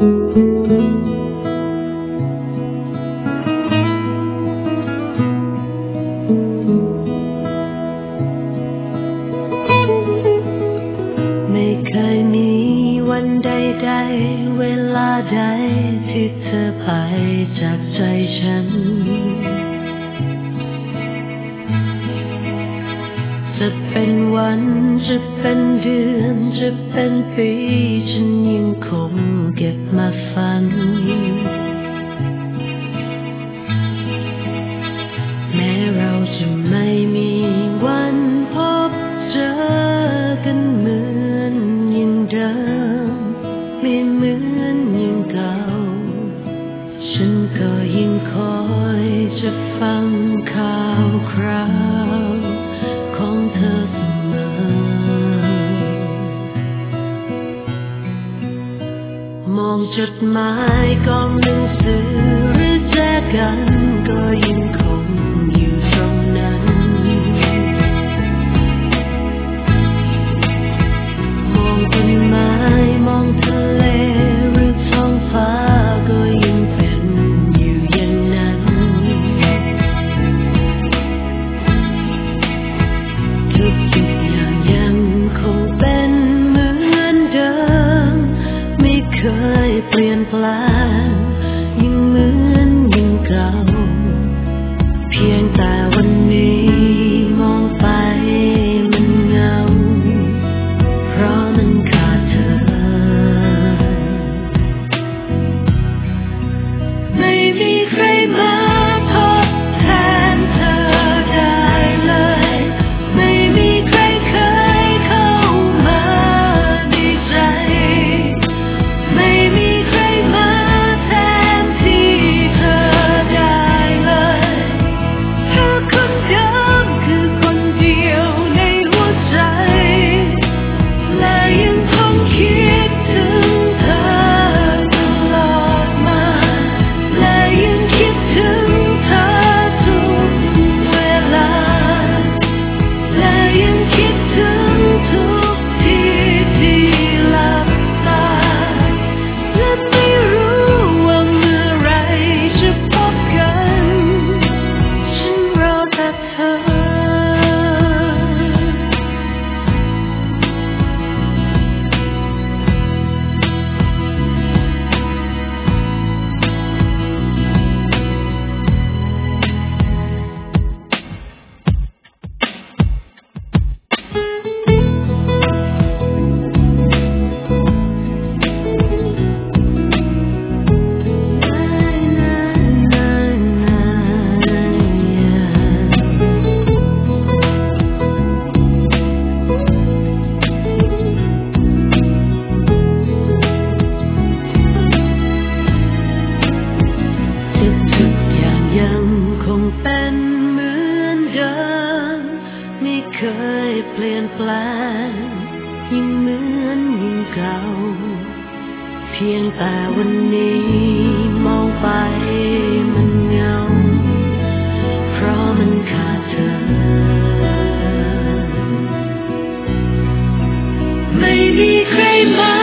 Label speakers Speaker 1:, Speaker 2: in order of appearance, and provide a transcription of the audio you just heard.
Speaker 1: ไม่เคยมีวันใดๆเวลาใดที่เธอไปจากใจฉันจะเป็นวันจะเป็นเดือนจะเป็นปีฉันยังคงเก็บมาฝันแม้เราจะไม่มีวันพบเจอกันเหมือนอย่างเดิมไม่เหมือนอย่างเก่าฉันก็ยังคอยจะฟังข่าวคราวของเธอเสมอมองจดหมายกองหนังสือหรือแจกันก็ยังคงอยู่ตรงนั้นมองต้นไม้มองทะเลหรือท้องฟ้าก็ยังเป็นอยู่อย่างนั้นทุกอย่างยังคงเป็นเหมือนเดิมไม่เคยเปลี่ยนแปลงยังเหมือนอย่างเก่าเพียงแต่วันนี้มองไปมันเหงาเพราะมันขาดเธอไม่มีใครมาทดแทนเธอได้เลยไม่มีใครเคยเข้ามาในใจไม่มีใครมาแทนที่เธอได้เลยเธอคนเดิมคือคนเดียวในหัวใจและยังคงคิดถึงเธอตลอดมาและยังคิดถึงเธอทุกเวลาและยังคิดถึงทุกทีที่หลับตาและไม่รู้ว่าเมื่อไรจะพบกันฉันรอแต่เธอทุกอย่างยังคงเป็นเหมือนเดิมไม่เคยเปลี่ยนแปลงยังเหมือนอย่างเก่าเพียงแต่วันนี้มองไปมันเหงาเพราะมันขาดเธอไม่มีใครมา